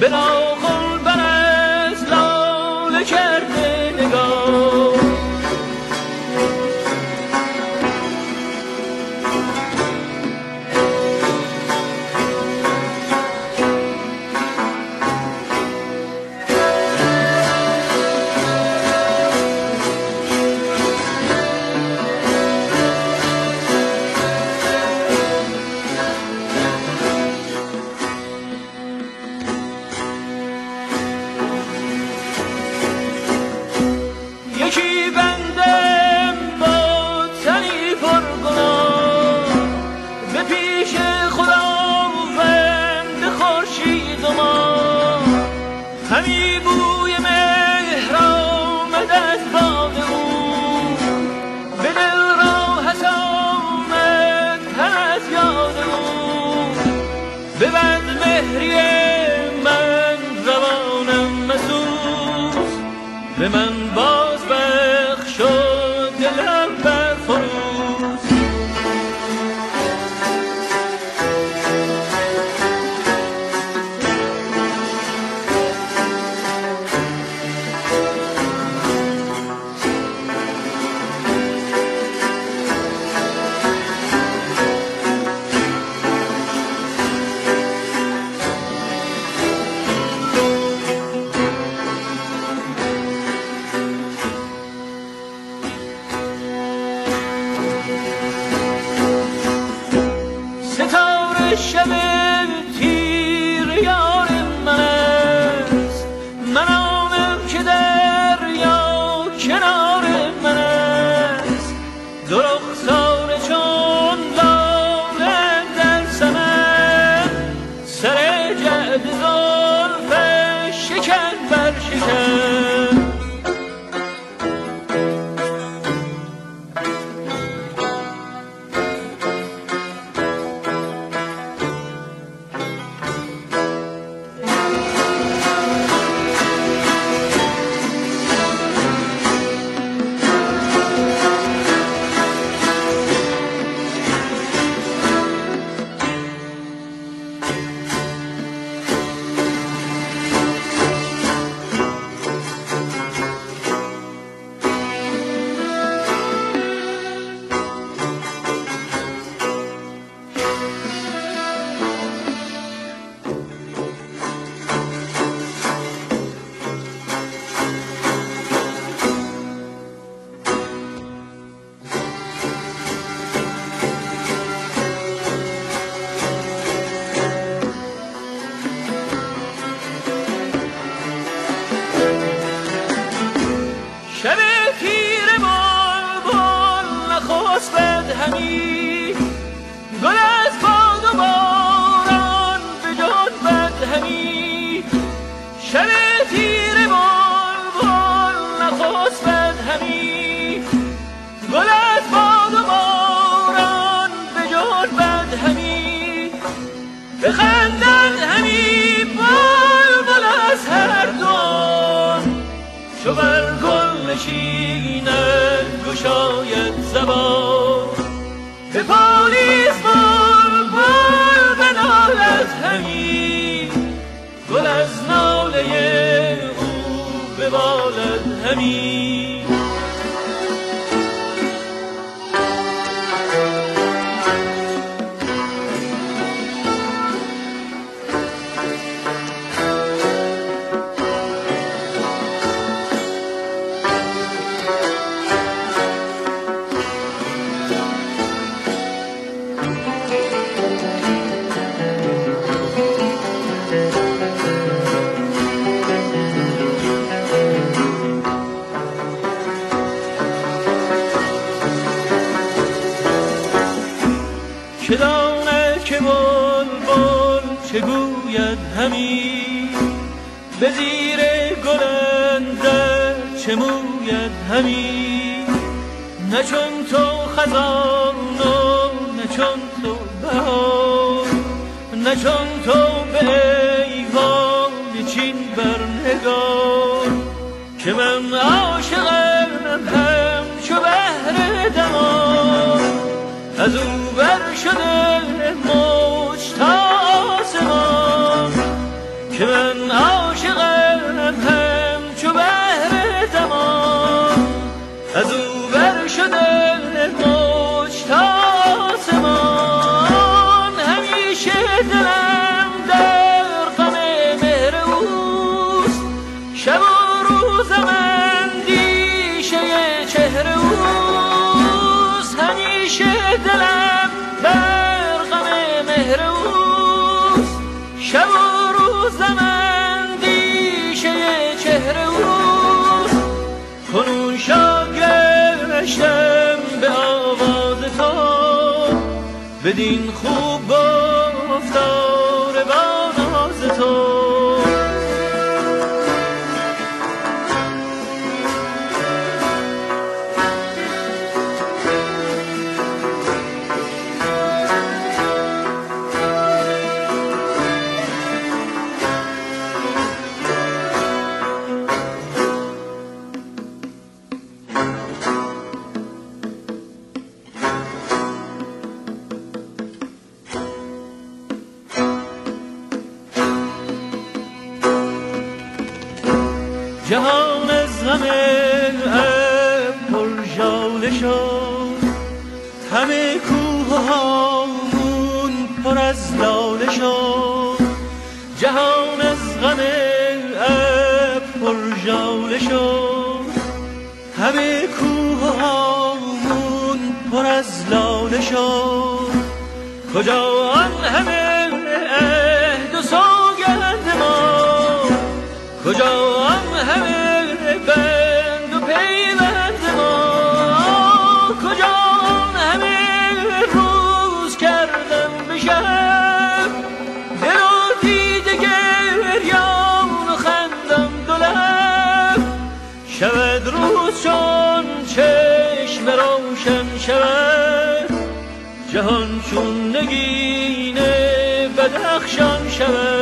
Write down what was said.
چراغ بر از لاله کرده نگاه. یکی بندم با تنی پرگناه به پیش خداوند خورشید و ماه. همی بوی مهر آمد از باد او، به دل راحت آمد هم از یاد او. به بد مهری من روانم مسوز، به من باز بخش و دلم برفروز. ستاره شب تیر یار من است، من آنم که دریا کنار من است. دو رخسار چون لاله در سمن، سر جعد زلفش شکن بر شکن. شب تیره بلبل نخسبد همی، گل از باد و باران به جنبد همی. شب تیره بلبل نخسبد همی، گل از باد و باران به جنبد همی. بخندد همی بلبل از هر دم، چو بر گل نشیند گشاید زبان. به پالیز بلبل بنالد همی، گل از ناله او ببالد همی. چه داند که بلبل چه گوید همی، به زیر گل اندر چه موید همی. نه چون تو خزان و نه چون تو بهار، نه چون تو به ایوان چین بر نگار. که من عاشقم همچو بحر دمان، از او بر شده موج تا آسمان. که من چهره اوست، همیشه دلم بر غم مهر اوست، شب و روزم اندیشه چهره اوست. کنون شاگشتم به آواز تو، بدین خوب گفتار با ناز تو. جهان از غم پر ژاله شد، همه کوه هامون پر از لاله شد. جهان از غم پر ژاله شد، همه کوه هامون پر از لاله شد. کجا آن همه عهد و سوگند ما، کجا آن همه بند و پیوند ما، کجا آن همه روز کردم به شب، دل و دیده گریان و خندم دو لب. شود روز چون چشم روشن شود، جهان چون نگین بدخشان شود.